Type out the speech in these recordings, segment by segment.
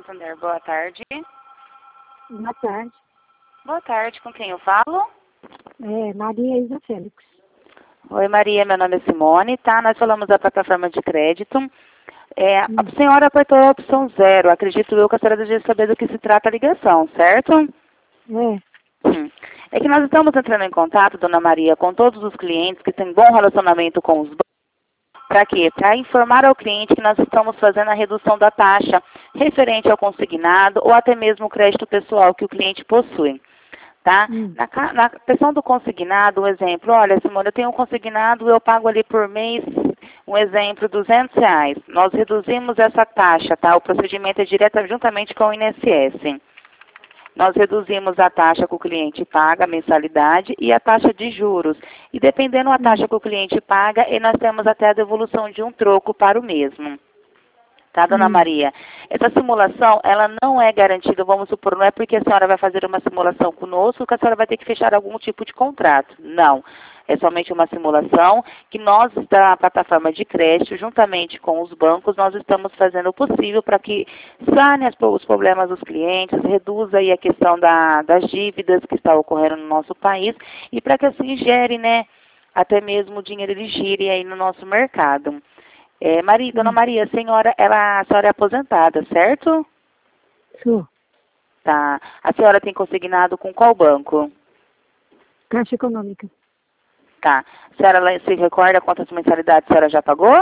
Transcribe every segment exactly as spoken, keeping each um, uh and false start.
Santander, boa tarde. Boa tarde. Boa tarde, com quem eu falo? É, Maria Isa Félix. Oi, Maria, meu nome é Simone, tá? Nós falamos da plataforma de crédito. É, Hum. A senhora apertou a opção zero. Acredito eu que a senhora deveria saber do que se trata a ligação, certo? É, Hum. É que nós estamos entrando em contato, dona Maria, com todos os clientes que têm bom relacionamento com os bancos. Para quê? Para informar ao cliente que nós estamos fazendo a redução da taxa referente ao consignado ou até mesmo o crédito pessoal que o cliente possui. Tá? hum. Na, ca- na questão do consignado, um exemplo, olha, Simone, eu tenho um consignado, eu pago ali por mês, um exemplo, duzentos reais. Nós reduzimos essa taxa, tá? O procedimento é direto juntamente com o I N S S. Nós reduzimos a taxa que o cliente paga, a mensalidade, e a taxa de juros. E dependendo da taxa que o cliente paga, e nós temos até a devolução de um troco para o mesmo. Tá, dona Hum. Maria? Essa simulação, ela não é garantida, vamos supor, não é porque a senhora vai fazer uma simulação conosco que a senhora vai ter que fechar algum tipo de contrato. Não. É somente uma simulação que nós, da plataforma de crédito, juntamente com os bancos, nós estamos fazendo o possível para que sane as- os problemas dos clientes, reduza aí a questão da- das dívidas que está ocorrendo no nosso país e para que assim gere, né, até mesmo o dinheiro ele gire aí no nosso mercado. É, Maria, dona Hum. Maria, a senhora, ela, a senhora é aposentada, certo? Sou. Tá. A senhora tem consignado com qual banco? Caixa Econômica. Tá. A senhora le- se recorda quantas mensalidades a senhora já pagou?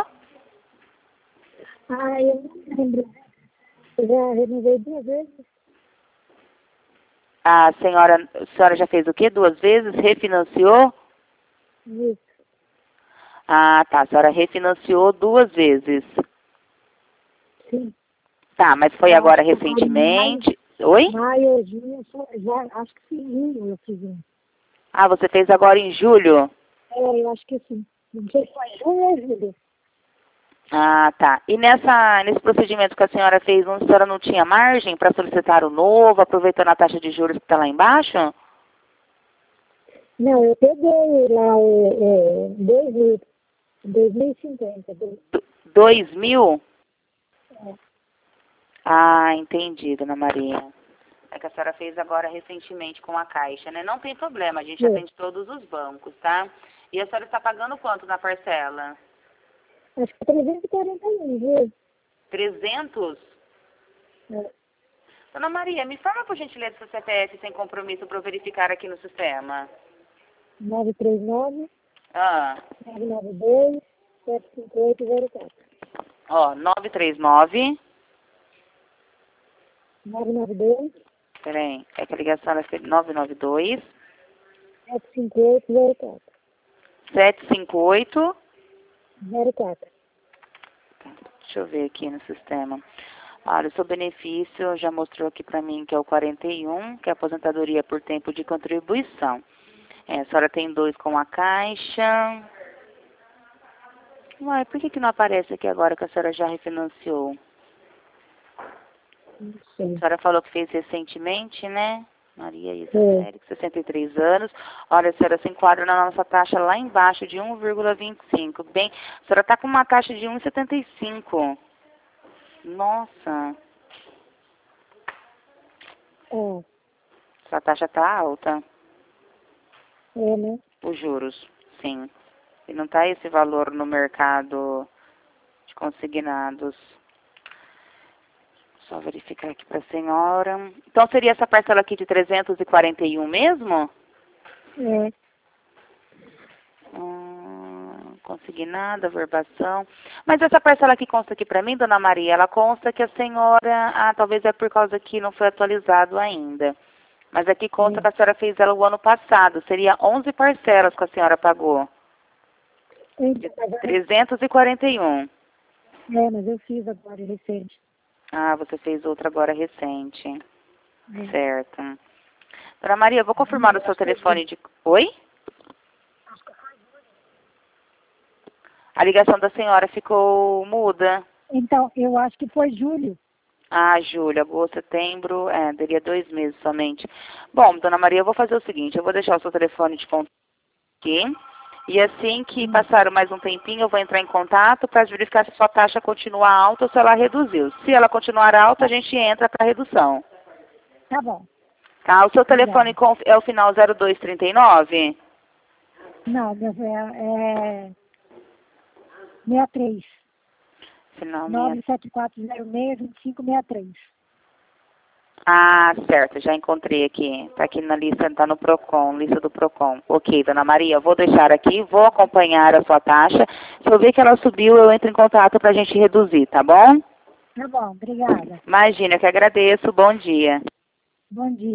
Ah, eu não lembro. Eu já renovei duas vezes. A senhora, a senhora já fez o quê? Duas vezes? Refinanciou? Isso. Ah, tá. A senhora refinanciou duas vezes. Sim. Tá, mas foi Eu agora acho que agora em maio, recentemente? Oi? maio, junho, só- já, acho que sim, em junho eu fiz um. Ah, você fez agora em julho? É, eu acho que sim. Não sei se foi junho ou julho. Ah, tá. E nessa, nesse procedimento que a senhora fez, a senhora não tinha margem para solicitar o novo, aproveitando a taxa de juros que está lá embaixo? Não, eu peguei lá o é, dois mil, dois mil e cinquenta. do- Do- Dois mil? é, Ah, entendi, dona Maria. É que a senhora fez agora recentemente com a Caixa, né? Não tem problema, a gente é. atende todos os bancos, tá? E a senhora está pagando quanto na parcela? Acho que é trezentos e quarenta mil, viu? Trezentos? É, Dona Maria, me informa por gentileza seu C P F sem compromisso para eu verificar aqui no sistema. nove três nove, Ah, nove nove dois, sete cinco oito zero quatro. ó, nove três nove. nove nove dois, Peraí, é que a ligação ela foi nove nove dois, sete cinco oito zero quatro. sete cinco oito. zero quatro. Deixa eu ver aqui no sistema. Olha, o seu benefício já mostrou aqui para mim que é o quarenta e um, que é a aposentadoria por tempo de contribuição. É, a senhora tem dois com a Caixa. Uai, por que que não aparece aqui agora que a senhora já refinanciou? Não A sei. senhora falou que fez recentemente, né? Maria Isa É. Félix, sessenta e três anos. Olha, a senhora se enquadra na nossa taxa lá embaixo de um vírgula vinte e cinco. Bem, a senhora está com uma taxa de um vírgula setenta e cinco. Nossa, É, essa taxa está alta. é, né? Os juros, sim. E não está esse valor no mercado de consignados. Só verificar aqui para a senhora. Então seria essa parcela aqui de trezentos e quarenta e um mesmo? É. Hum, consignada, verbação. Mas essa parcela que consta aqui para mim, dona Maria, ela consta que a senhora, ah, talvez é por causa que não foi atualizado ainda. Mas aqui consta É. que a senhora fez ela o ano passado. Seria onze parcelas que a senhora pagou. De Então, agora, trezentos e quarenta e um. é, mas eu fiz agora, recente. Ah, você fez outra agora recente. É. Certo. Dona Maria, eu vou confirmar o seu telefone de... Oi? A ligação da senhora ficou muda. Então, eu acho que foi julho. Ah, julho, agosto, setembro, é, daria dois meses somente. Bom, dona Maria, eu vou fazer o seguinte, eu vou deixar o seu telefone de contato aqui. E assim que passar mais um tempinho, eu vou entrar em contato para verificar se sua taxa continua alta ou se ela reduziu. Se ela continuar alta, a gente entra para redução. Tá bom. Tá? O seu telefone Obrigada. é o final zero dois trinta e nove? Não, meu é, é sessenta e três. Final nove sete quatro zero seis, dois cinco seis três. Ah, certo, já encontrei aqui. Está aqui na lista, está no Procon, lista do Procon. Ok, dona Maria, vou deixar aqui, vou acompanhar a sua taxa. Se eu ver que ela subiu, eu entro em contato para a gente reduzir, tá bom? Tá bom, obrigada. Imagina, eu que agradeço. Bom dia. Bom dia.